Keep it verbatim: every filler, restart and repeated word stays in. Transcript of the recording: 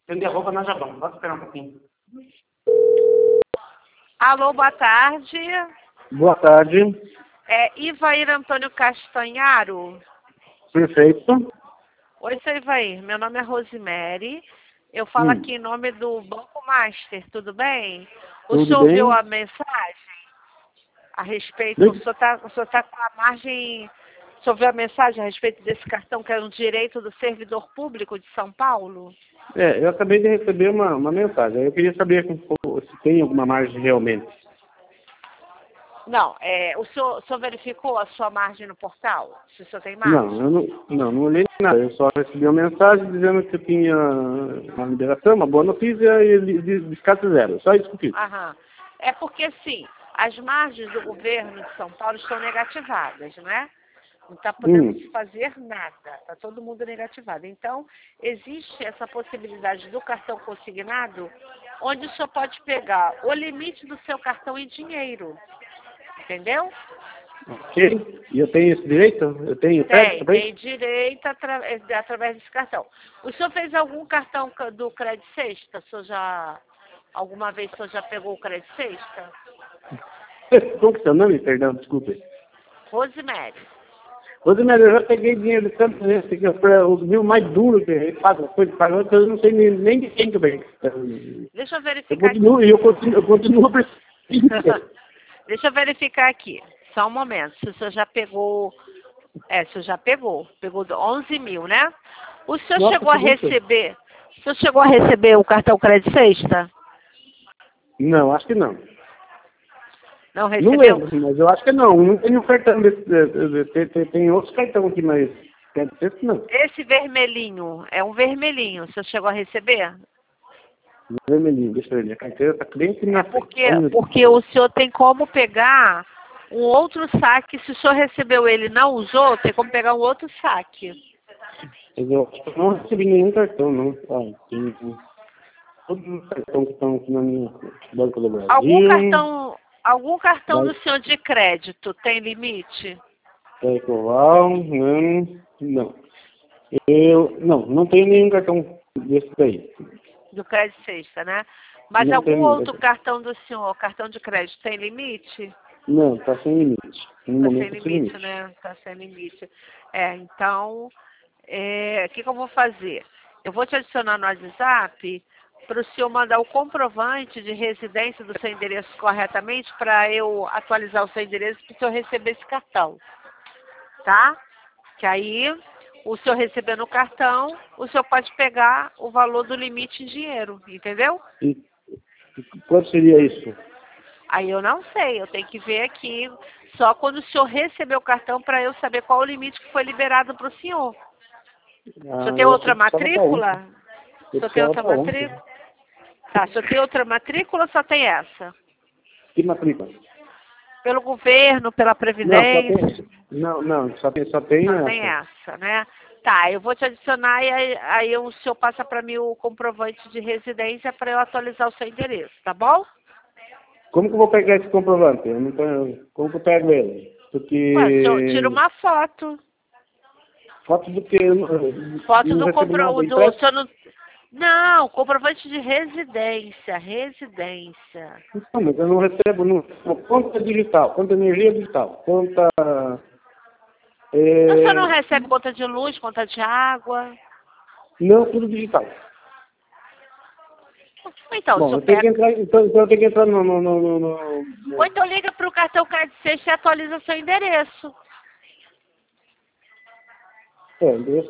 Vender roupa na Jabão. Pode esperar um pouquinho. Alô, boa tarde. Boa tarde. É Ivair Antônio Castanharo? Perfeito. Oi, seu Ivair. Meu nome é Rosemary. Eu falo Hum. aqui em nome do Banco Master, tudo bem? O Tudo senhor bem? viu a mensagem a respeito, Bem- o senhor está tá com a margem, o senhor viu a mensagem a respeito desse cartão que é um direito do servidor público de São Paulo? É, eu acabei de receber uma, uma mensagem. Eu queria saber se tem alguma margem realmente. Não, é, o, senhor, o senhor verificou a sua margem no portal? Se o senhor tem Não, margem? eu não, não, não olhei nada. Eu só recebi uma mensagem dizendo que eu tinha uma liberação, uma boa notícia e de- de- descarte zero. Só isso que eu fiz. Aham. É porque, sim, as margens do governo de São Paulo estão negativadas, né? Não está podendo Hum. se fazer nada, está todo mundo negativado. Então, existe essa possibilidade do cartão consignado, onde o senhor pode pegar o limite do seu cartão em dinheiro, entendeu? Ok. E eu tenho esse direito? Eu tenho crédito Tem, também? tem direito atra- através desse cartão. O senhor fez algum cartão ca- do Crédito Sexta? O senhor já, alguma vez o senhor já pegou o Crédito Sexta? Como que é seu nome? Perdão, desculpe. Rosemary. Rosemary, eu já peguei dinheiro de tanto esse que foi o mil mais duro que eu pago, foi de pagar, eu não sei nem, nem de quem que eu peguei. Deixa eu Eu verificar aqui. continuo, e eu continuo, eu continuo precisando. Deixa eu verificar aqui. Só um momento. Se o senhor já pegou. É, o senhor já pegou. Pegou onze mil, né? O senhor Nossa, chegou a que isso? receber. O senhor chegou a receber o cartão Crédito Sexta? Não, acho que não. Não Não recebeu? lembro, mas eu acho que não. Não tem um cartão desse. eh, eh, Tem, tem, tem outros cartões aqui, mas quer dizer que não. Esse vermelhinho, é um vermelhinho. O senhor chegou a receber? Vermelhinho, deixa eu ver. A carteira está bem aqui na É frente. porque, Só um minutinho. porque o senhor tem como pegar um outro saque. Se o senhor recebeu ele e não usou, tem como pegar um outro saque. Mas eu acho que eu não recebi nenhum cartão, não. Ah, tem, tem todos os cartões que estão aqui na minha Banco do Algum Brasil, cartão, algum cartão do Banco senhor de crédito tem limite? Ecoval, não, não. Eu, não, não tenho nenhum cartão desse daí. Do crédito sexta, né? Mas Não algum tenho outro nenhum. cartão do senhor, cartão de crédito, tem limite? Não, está sem limite. No Está sem momento, sem limite, limite. né? Está sem limite. É, então, é, o que, que eu vou fazer? Eu vou te adicionar no WhatsApp para o senhor mandar o comprovante de residência do seu endereço corretamente para eu atualizar o seu endereço para o senhor receber esse cartão. Tá? Que aí, o senhor recebendo o cartão, o senhor pode pegar o valor do limite em dinheiro, entendeu? E quanto seria isso? Aí eu não sei, eu tenho que ver aqui, só quando o senhor receber o cartão para eu saber qual o limite que foi liberado para o senhor. O senhor Ah, tem eu achei outra que estava para ontem. matrícula? O Eu senhor tem precisava outra para ontem. matrícula? Tá, o senhor tem outra matrícula ou só tem essa? Que matrícula? Pelo governo, pela Não, só Previdência? tem. Não, não, só tem, só tem Só tem essa. essa, né? Tá, eu vou te adicionar e aí, aí o senhor passa para mim o comprovante de residência para eu atualizar o seu endereço, tá bom? Como que eu vou pegar esse comprovante? Eu não tenho, como que eu pego ele? Ué, o senhor tira Porque uma foto. foto do que eu não, eu Foto não do recebo compro... nada do o impresso. senhor não... Não, comprovante de residência, residência. Não, mas eu não recebo não, conta digital, conta energia digital, conta O senhor não é, recebe conta de luz, conta de água? não tudo digital. Então, o Bom, senhor eu tenho que pega... entrar, então, então eu tenho que entrar no, no, no, no, no, Ou no então liga para o cartão Card Sexta e atualiza seu endereço. é, endereço